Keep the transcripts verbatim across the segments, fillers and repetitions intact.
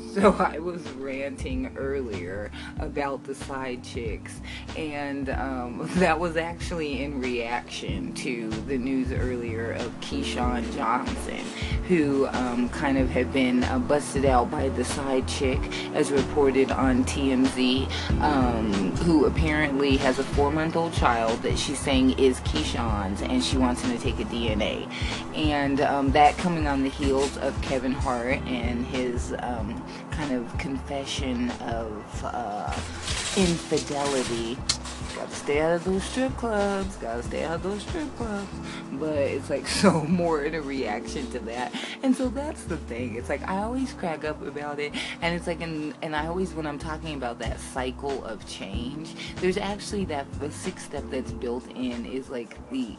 So I was ranting earlier about the side chicks, and um, that was actually in reaction to the news earlier of Keyshawn Johnson, who um, kind of had been uh, busted out by the side chick, as reported on T M Z, um, who apparently has a four-month-old child that she's saying is Keyshawn's, and she wants him to take a D N A. And um, that coming on the heels of Kevin Hart and his um, kind of confession of uh, infidelity. Gotta stay out of those strip clubs, gotta stay out of those strip clubs. But it's like so more in a reaction to that. And so that's the thing. It's like I always crack up about it, and it's like, and, and I always, when I'm talking about that cycle of change, there's actually that, the sixth step that's built in is like the,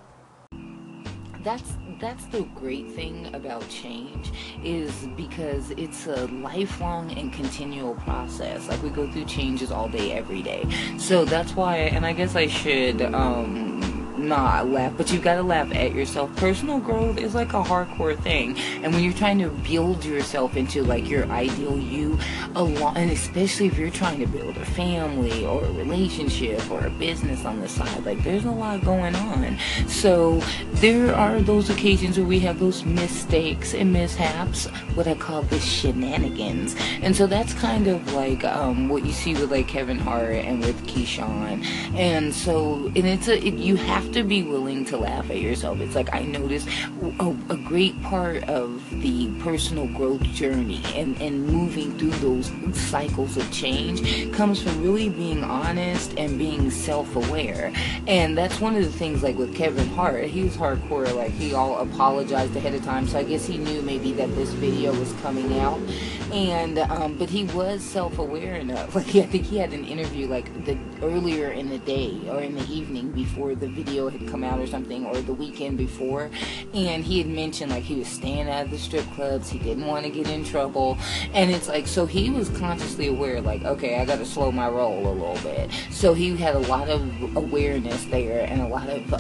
that's that's the great thing about change, is because it's a lifelong and continual process. Like we go through changes all day, every day. So that's why, and I guess I should um not laugh, but you gotta laugh at yourself. Personal growth is like a hardcore thing, and when you're trying to build yourself into like your ideal you, a lot, and especially if you're trying to build a family or a relationship or a business on the side, like there's a lot going on. So there are those occasions where we have those mistakes and mishaps, what I call the shenanigans. And so that's kind of like um what you see with like Kevin Hart and with Keyshawn. And so, and it's a it, you have to be willing to laugh at yourself. It's like I noticed a, a great part of the personal growth journey and, and moving through those cycles of change comes from really being honest and being self-aware. And that's one of the things, like with Kevin Hart, he was hardcore, like he all apologized ahead of time, so I guess he knew maybe that this video was coming out. And um, but he was self-aware enough. Like I think he had an interview like the earlier in the day or in the evening before the video had come out or something, or the weekend before, and he had mentioned like he was staying out of the strip clubs, he didn't want to get in trouble, and it's like, so he was consciously aware, like, okay, I gotta slow my roll a little bit. So he had a lot of awareness there and a lot of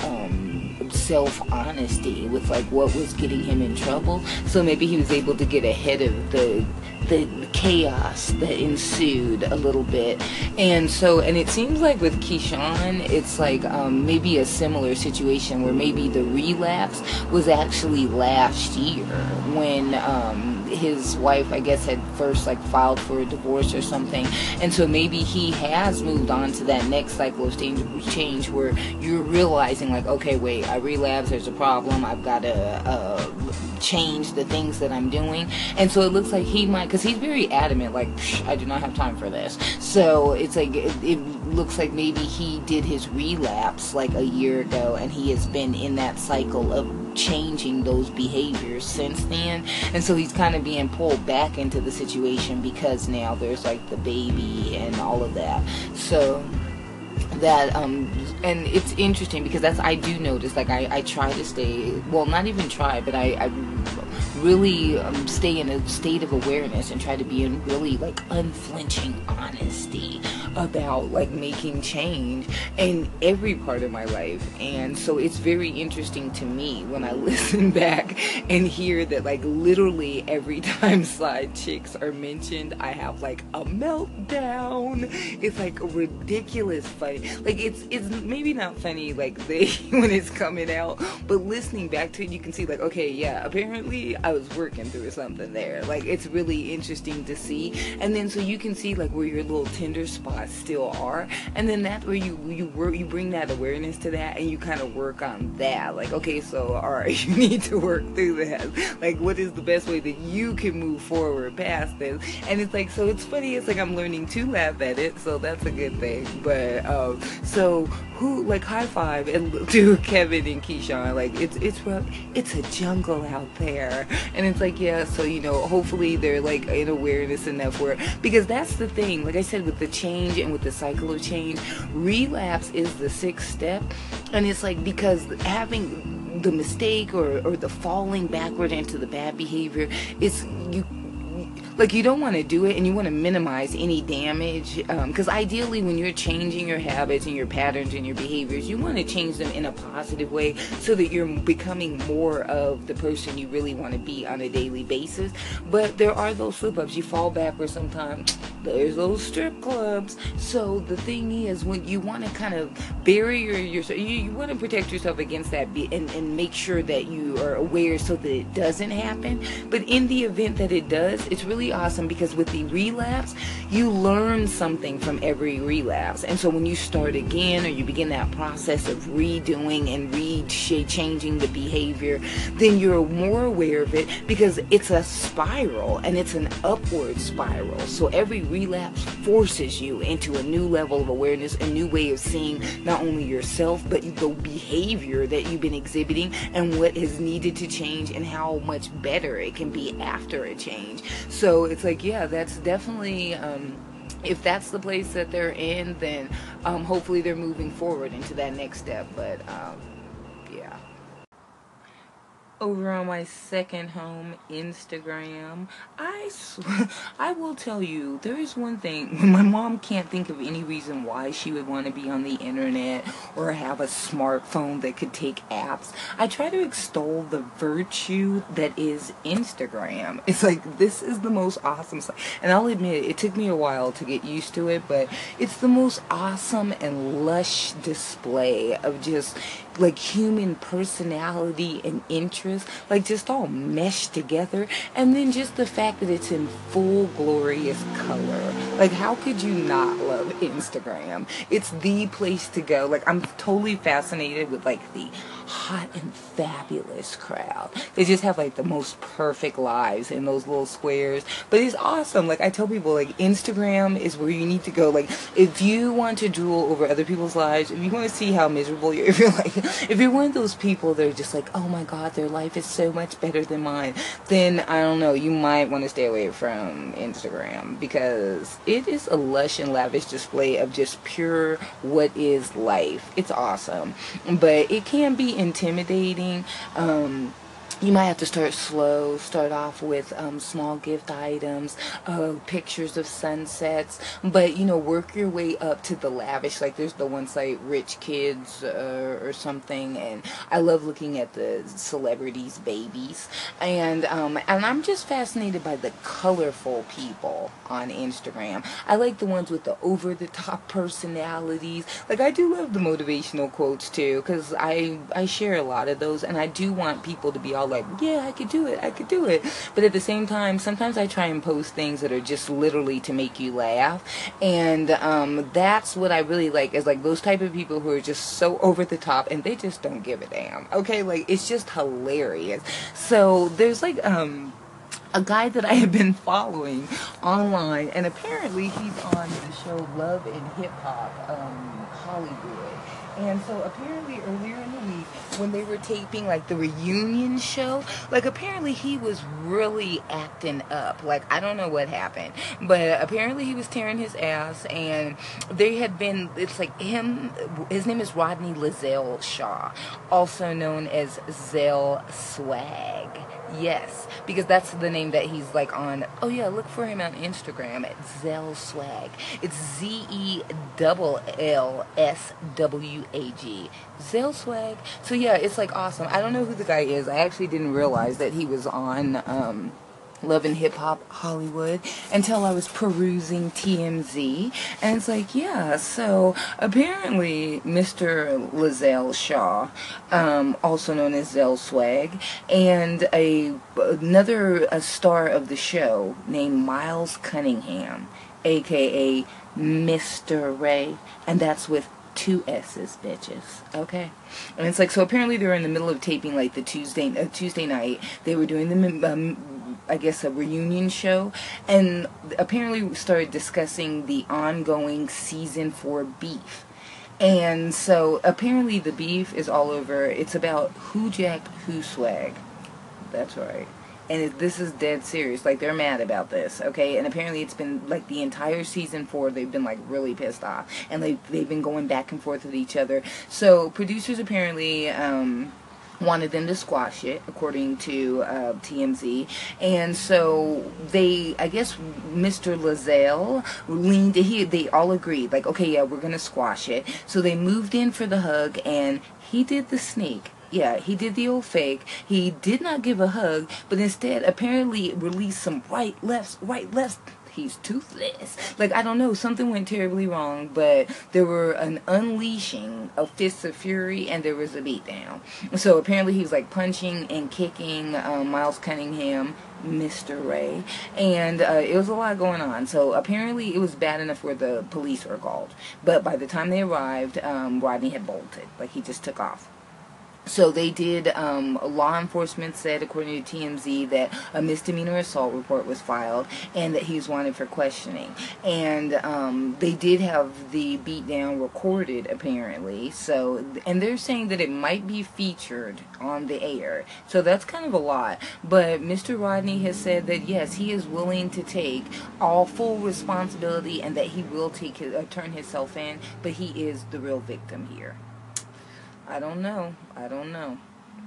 um self-honesty with like what was getting him in trouble. So maybe he was able to get ahead of the the chaos that ensued a little bit. And so, and it seems like with Keyshawn, it's like um, maybe a similar situation where maybe the relapse was actually last year when um, his wife, I guess, had first like filed for a divorce or something. And so maybe he has moved on to that next cycle of change where you're realizing like, okay, wait, I relapsed, there's a problem, I've got to uh, change the things that I'm doing. And so it looks like he might, because he's very adamant, like, I do not have time for this. So it's like, it, it looks like maybe he did his relapse like a year ago, and he has been in that cycle of changing those behaviors since then. And so he's kind of being pulled back into the situation because now there's like the baby and all of that. So that um and it's interesting because that's, I do notice, like I, I try to stay, well, not even try, but I, I really um, stay in a state of awareness and try to be in really like unflinching honesty about like making change in every part of my life. And so it's very interesting to me when I listen back and hear that like literally every time side chicks are mentioned, I have like a meltdown. It's like a ridiculous funny, like it's it's maybe not funny like they when it's coming out, but listening back to it, you can see like, okay, yeah, apparently I was working through something there. Like it's really interesting to see. And then so you can see like where your little tender spots still are, and then that's where you you work, you bring that awareness to that, and you kind of work on that. Like, okay, so all right, you need to work through that. Like, what is the best way that you can move forward past this? And it's like, so it's funny, it's like I'm learning to laugh at it, so that's a good thing. But um so who, like, high five and to Kevin and Keyshawn, like it's it's rough, it's a jungle out there. And it's like, yeah, so you know, hopefully they're like in awareness enough where, because that's the thing, like I said, with the change and with the cycle of change, relapse is the sixth step. And it's like, because having the mistake or, or the falling backward into the bad behavior, it's you like you don't want to do it, and you want to minimize any damage, because um, ideally when you're changing your habits and your patterns and your behaviors, you want to change them in a positive way so that you're becoming more of the person you really want to be on a daily basis. But there are those slip-ups. You fall backwards sometimes. There's those strip clubs. So the thing is, when you want to kind of bury your yourself, you, you want to protect yourself against that, and, and make sure that you are aware so that it doesn't happen. But in the event that it does, it's really awesome, because with the relapse, you learn something from every relapse. And so when you start again, or you begin that process of redoing and re-changing the behavior, then you're more aware of it, because it's a spiral, and it's an upward spiral. So every relapse forces you into a new level of awareness, a new way of seeing not only yourself, but the behavior that you've been exhibiting, and what is needed to change, and how much better it can be after a change. So it's like, yeah, that's definitely, um, if that's the place that they're in, then um, hopefully they're moving forward into that next step. But um, yeah. Over on my second home, Instagram, I sw- I will tell you, there is one thing. My mom can't think of any reason why she would want to be on the internet or have a smartphone that could take apps. I try to extol the virtue that is Instagram. It's like, this is the most awesome stuff. And I'll admit, it took me a while to get used to it, but it's the most awesome and lush display of just like human personality and interest, like just all meshed together. And then just the fact that it's in full glorious color. Like, how could you not love Instagram? It's the place to go. Like, I'm totally fascinated with like the hot and fabulous crowd. They just have like the most perfect lives in those little squares. But it's awesome. Like, I tell people, like, Instagram is where you need to go. Like, if you want to drool over other people's lives, if you want to see how miserable you're, if you're like, if you're one of those people that are just like, oh my god, their life is so much better than mine, then I don't know, you might want to stay away from Instagram, because it is a lush and lavish display of just pure what is life. It's awesome, but it can be intimidating. um You might have to start slow, start off with um, small gift items, uh, pictures of sunsets, but, you know, work your way up to the lavish. Like, there's the one site, Rich Kids uh, or something, and I love looking at the celebrities' babies. And, um, and I'm just fascinated by the colorful people on Instagram. I like the ones with the over-the-top personalities. Like, I do love the motivational quotes, too, because I, I share a lot of those, and I do want people to be all like, yeah, I could do it, I could do it. But at the same time, sometimes I try and post things that are just literally to make you laugh. And um, that's what I really like, is like those type of people who are just so over the top, and they just don't give a damn. Okay, like, it's just hilarious. So there's like um a guy that I have been following online, and apparently he's on the show Love and Hip Hop um, Hollywood. And so apparently earlier in the week, when they were taping like the reunion show, like apparently he was really acting up. Like, I don't know what happened, but apparently he was tearing his ass, and they had been, it's like him, his name is Rodney Lizelle Shaw, also known as Zell Swag. Yes, because that's the name that he's like on. Oh yeah, look for him on Instagram at Zell Swag. It's Z E L L S W A G. Zell Swag. So yeah, it's like awesome. I don't know who the guy is. I actually didn't realize that he was on um Love and Hip Hop Hollywood until I was perusing T M Z, and it's like, yeah, so apparently Mister Lizelle Shaw, um, also known as Zell Swag, and a another a star of the show named Miles Cunningham, aka Mister Ray, and that's with two S's, bitches. Okay, and it's like, so apparently they were in the middle of taping like the Tuesday uh, Tuesday night. They were doing the um, I guess a reunion show, and apparently started discussing the ongoing season four beef. And so apparently the beef is all over. It's about who jacked who swag. That's right. And it, this is dead serious. Like, they're mad about this, okay? And apparently it's been, like, the entire season four, they've been, like, really pissed off. And they, they've been going back and forth with each other. So producers apparently, um... wanted them to squash it, according to uh, T M Z. And so they, I guess, Mister Lazelle leaned. He, they all agreed, like, okay, yeah, we're gonna squash it. So they moved in for the hug, and he did the sneak. Yeah, he did the old fake. He did not give a hug, but instead apparently released some right, lefts, right, lefts. He's toothless. Like, I don't know, something went terribly wrong, but there were an unleashing of fists of fury, and there was a beatdown. So apparently he was like punching and kicking um, Miles Cunningham, Mister Ray, and uh, it was a lot going on. So apparently it was bad enough where the police were called. But by the time they arrived, um, Rodney had bolted. Like, he just took off. So they did, um, law enforcement said, according to T M Z, that a misdemeanor assault report was filed and that he was wanted for questioning. And um, they did have the beatdown recorded, apparently. So, and they're saying that it might be featured on the air. So that's kind of a lot. But Mister Rodney has said that, yes, he is willing to take all full responsibility and that he will take his, uh, turn himself in, but he is the real victim here. I don't know. I don't know.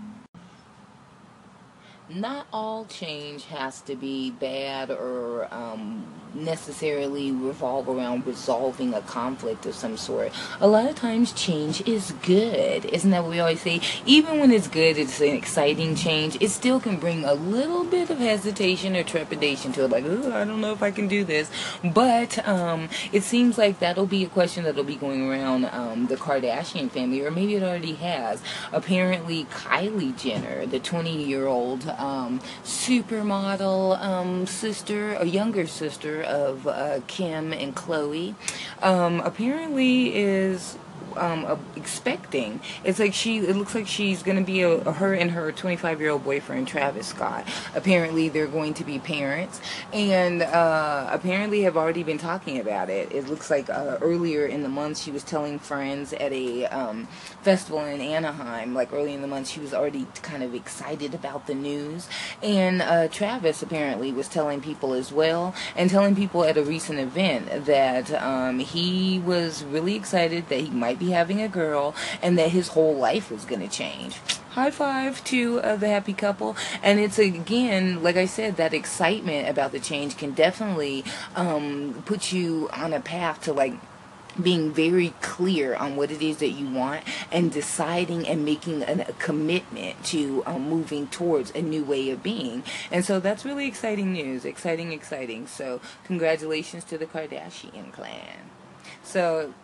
Not all change has to be bad or um, necessarily revolve around resolving a conflict of some sort. A lot of times change is good. Isn't that what we always say? Even when it's good, it's an exciting change, it still can bring a little bit of hesitation or trepidation to it. Like, oh, I don't know if I can do this. But um, it seems like that'll be a question that'll be going around um, the Kardashian family, or maybe it already has. Apparently, Kylie Jenner, the twenty-year-old Um, supermodel um, sister, a younger sister of uh, Kim and Khloe, um, apparently is um, uh, expecting. It's like she, it looks like she's going to be a, a, her and her twenty-five-year-old boyfriend, Travis Scott. Apparently they're going to be parents, and uh, apparently have already been talking about it. It looks like uh, earlier in the month she was telling friends at a um, festival in Anaheim, like early in the month, she was already kind of excited about the news. And uh, Travis apparently was telling people as well, and telling people at a recent event that um, he was really excited that he might be having a girl and that his whole life was going to change. High five to uh, the happy couple. And it's, again, like I said, that excitement about the change can definitely um, put you on a path to, like, being very clear on what it is that you want and deciding and making an, a commitment to um, moving towards a new way of being. And so that's really exciting news. Exciting, exciting. So congratulations to the Kardashian clan. So,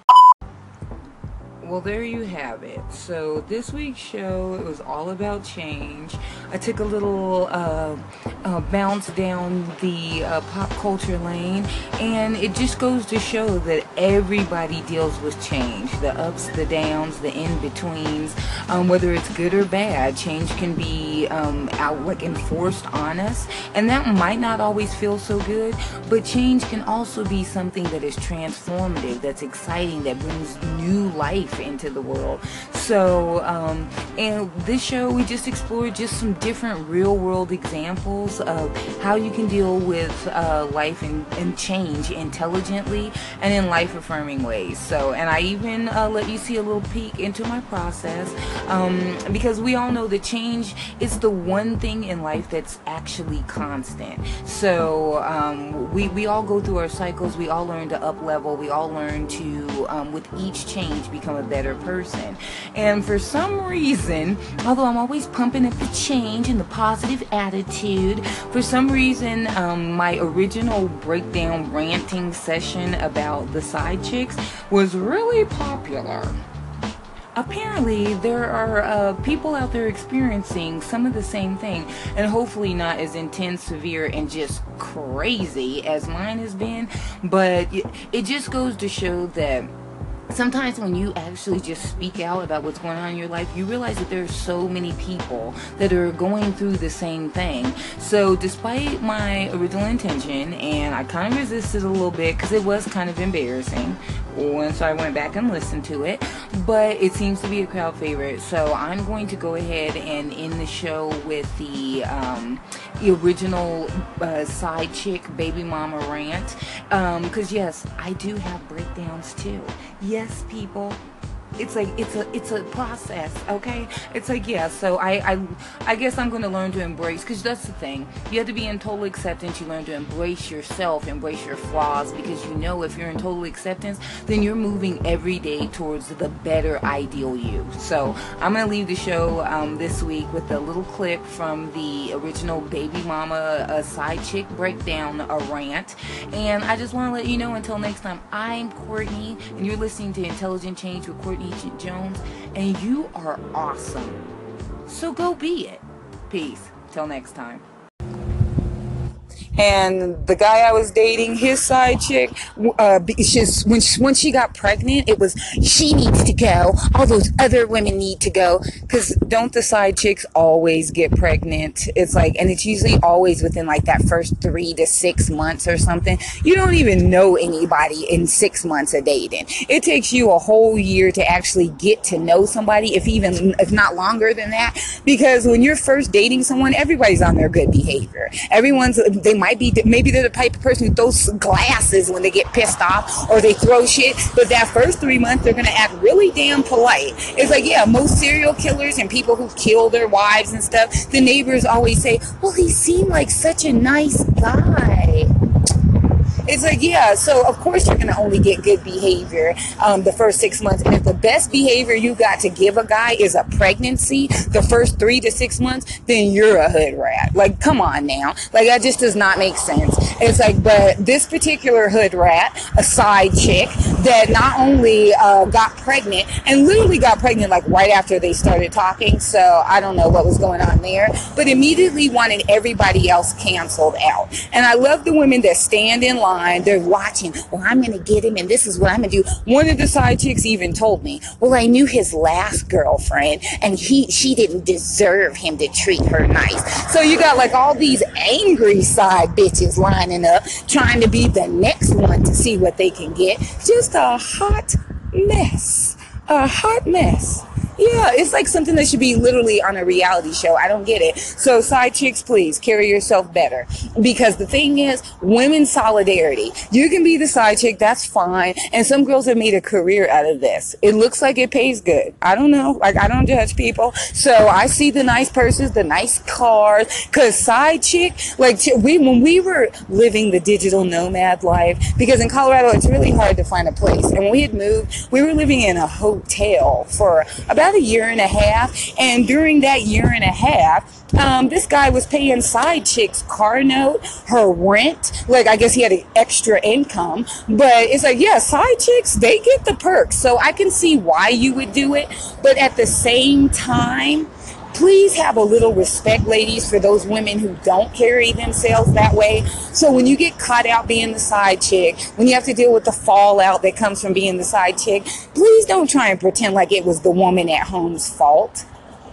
well, there you have it. So this week's show, it was all about change. I took a little uh, uh, bounce down the uh, pop culture lane, and it just goes to show that everybody deals with change. The ups, the downs, the in-betweens, um, whether it's good or bad. Change can be um, out, like, enforced on us, and that might not always feel so good, but change can also be something that is transformative, that's exciting, that brings new life into the world. So um, and this show, we just explored just some different real world examples of how you can deal with uh, life and, and change intelligently and in life affirming ways. So, and I even uh, let you see a little peek into my process, um, because we all know that change is the one thing in life that's actually constant. So um, we, we all go through our cycles, we all learn to up level, we all learn to um, with each change become a better person. And for some reason, although I'm always pumping up the change and the positive attitude, for some reason um, my original breakdown ranting session about the side chicks was really popular. Apparently there are uh, people out there experiencing some of the same thing, and hopefully not as intense, severe, and just crazy as mine has been, but it, it just goes to show that sometimes when you actually just speak out about what's going on in your life, you realize that there are so many people that are going through the same thing. So despite my original intention, and I kind of resisted a little bit because it was kind of embarrassing once I went back and listened to it, but it seems to be a crowd favorite. So I'm going to go ahead and end the show with the, um, the original uh, side chick baby mama rant, because um, yes, I do have breakdowns too. Yes, people, it's like it's a it's a process, okay? It's like, yeah, so i i, I guess I'm going to learn to embrace, because that's the thing, you have to be in total acceptance. You learn to embrace yourself, embrace your flaws, because you know if you're in total acceptance, then you're moving every day towards the better ideal you. So I'm going to leave the show um, this week with a little clip from the original Baby Mama a Side Chick Breakdown, a rant. And I just want to let you know, until next time, I'm Courtney, and you're listening to Intelligent Change with Courtney Jones, and you are awesome. So go be it. Peace. Till next time. And the guy I was dating, his side chick, uh, just when she, when she got pregnant, it was, she needs to go. All those other women need to go. Because don't the side chicks always get pregnant? It's like, and it's usually always within like that first three to six months or something. You don't even know anybody in six months of dating. It takes you a whole year to actually get to know somebody, if even, if not longer than that. Because when you're first dating someone, everybody's on their good behavior. Everyone's, they might be, maybe they're the type of person who throws glasses when they get pissed off, or they throw shit, but that first three months they're gonna act really damn polite. It's like, yeah, most serial killers and people who kill their wives and stuff, the neighbors always say, well, he seemed like such a nice guy. It's like, yeah, so of course you're going to only get good behavior um, the first six months. And if the best behavior you got to give a guy is a pregnancy the first three to six months, then you're a hood rat. Like, come on now. Like, that just does not make sense. It's like, but this particular hood rat, a side chick, that not only uh, got pregnant, and literally got pregnant like right after they started talking, so I don't know what was going on there, but immediately wanted everybody else canceled out. And I love the women that stand in line, they're watching, well, I'm gonna get him and this is what I'm gonna do. One of the side chicks even told me, well, I knew his last girlfriend and he she didn't deserve him to treat her nice. So you got like all these angry side bitches lining up trying to be the next one to see what they can get. Just a hot mess. A hot mess. Yeah, it's like something that should be literally on a reality show. I don't get it. So side chicks, please carry yourself better. Because the thing is, women's solidarity. You can be the side chick, that's fine. And some girls have made a career out of this. It looks like it pays good. I don't know. Like, I don't judge people. So I see the nice purses, the nice cars. Because side chick, like we when we were living the digital nomad life, because in Colorado it's really hard to find a place. And when we had moved, we were living in a hotel for about a year and a half, and during that year and a half, um, this guy was paying side chick's car note, her rent, like I guess he had an extra income, but it's like, yeah, side chicks, they get the perks, so I can see why you would do it, but at the same time, please have a little respect, ladies, for those women who don't carry themselves that way. So when you get caught out being the side chick, when you have to deal with the fallout that comes from being the side chick, please don't try and pretend like it was the woman at home's fault.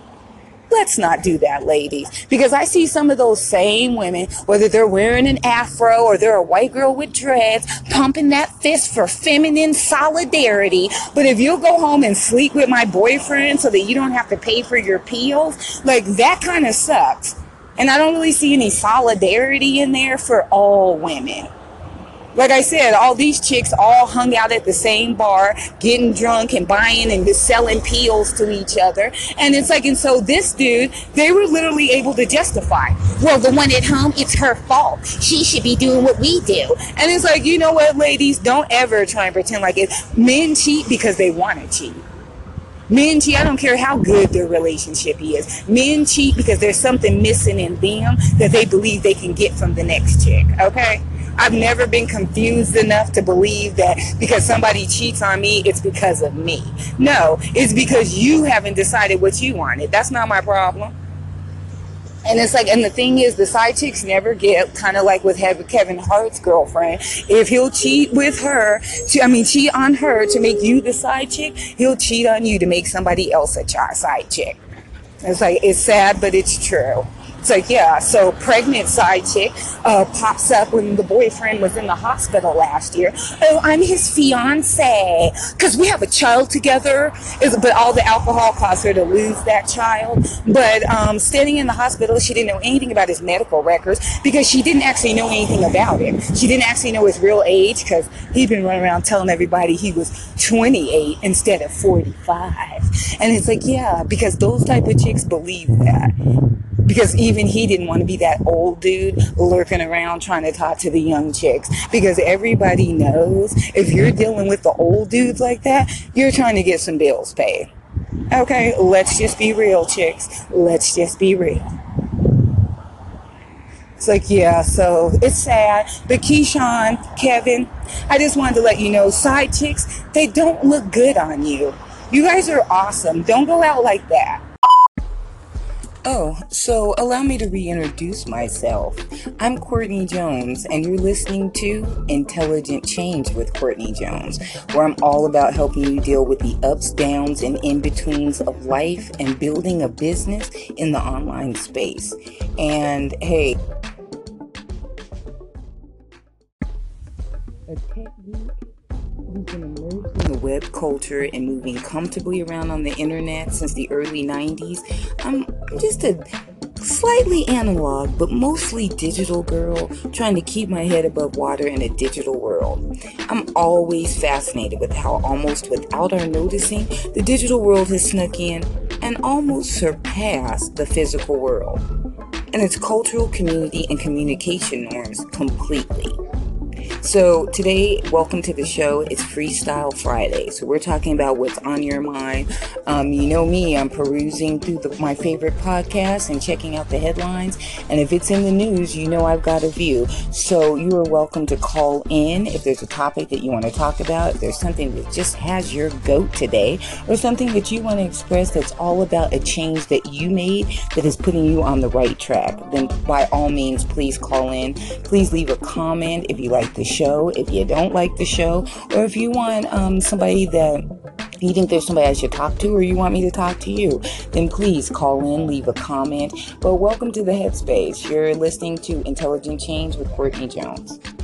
Let's not do that, ladies, because I see some of those same women, whether they're wearing an afro or they're a white girl with dreads, pumping that fist for feminine solidarity. But if you'll go home and sleep with my boyfriend so that you don't have to pay for your pills, like that kind of sucks. And I don't really see any solidarity in there for all women. Like I said, all these chicks all hung out at the same bar, getting drunk and buying and just selling pills to each other. And it's like, and so this dude, they were literally able to justify, well, the one at home, it's her fault. She should be doing what we do. And it's like, you know what, ladies, don't ever try and pretend like it. Men cheat because they want to cheat. Men cheat, I don't care how good their relationship is. Men cheat because there's something missing in them that they believe they can get from the next chick, okay? I've never been confused enough to believe that because somebody cheats on me, it's because of me. No, it's because you haven't decided what you wanted. That's not my problem. And it's like, and the thing is, the side chicks never get, kind of like with Kevin Hart's girlfriend. If he'll cheat with her, to, I mean, cheat on her to make you the side chick, he'll cheat on you to make somebody else a side chick. It's like, it's sad, but it's true. It's like, yeah, so pregnant side chick uh, pops up when the boyfriend was in the hospital last year. Oh, I'm his fiance because we have a child together. But all the alcohol caused her to lose that child. But um, standing in the hospital, she didn't know anything about his medical records because she didn't actually know anything about him. She didn't actually know his real age because he'd been running around telling everybody he was twenty-eight instead of forty-five. And it's like, yeah, because those type of chicks believe that. Because even he didn't want to be that old dude lurking around trying to talk to the young chicks. Because everybody knows if you're dealing with the old dudes like that, you're trying to get some bills paid. Okay, let's just be real, chicks. Let's just be real. It's like, yeah, so it's sad. But Keyshawn, Kevin, I just wanted to let you know, side chicks, they don't look good on you. You guys are awesome. Don't go out like that. Oh, so allow me to reintroduce myself. I'm Courtney Jones, and you're listening to Intelligent Change with Courtney Jones, where I'm all about helping you deal with the ups, downs, and in-betweens of life and building a business in the online space. And hey, a tech geek who's been immersed in the web culture and moving comfortably around on the internet since the early nineties. I'm just a slightly analog but mostly digital girl trying to keep my head above water in a digital world. I'm always fascinated with how almost without our noticing, the digital world has snuck in and almost surpassed the physical world and its cultural, community, and communication norms completely. So today, welcome to the show. It's Freestyle Friday. So we're talking about what's on your mind. Um, you know me, I'm perusing through the, my favorite podcasts and checking out the headlines. And if it's in the news, you know I've got a view. So you are welcome to call in if there's a topic that you want to talk about. If there's something that just has your goat today, or something that you want to express that's all about a change that you made that is putting you on the right track, then by all means, please call in. Please leave a comment if you like the show, if you don't like the show, or if you want um, somebody that you think there's somebody I should talk to, or you want me to talk to you, then please call in, leave a comment. But welcome to the Headspace. You're listening to Intelligent Change with Courtney Jones.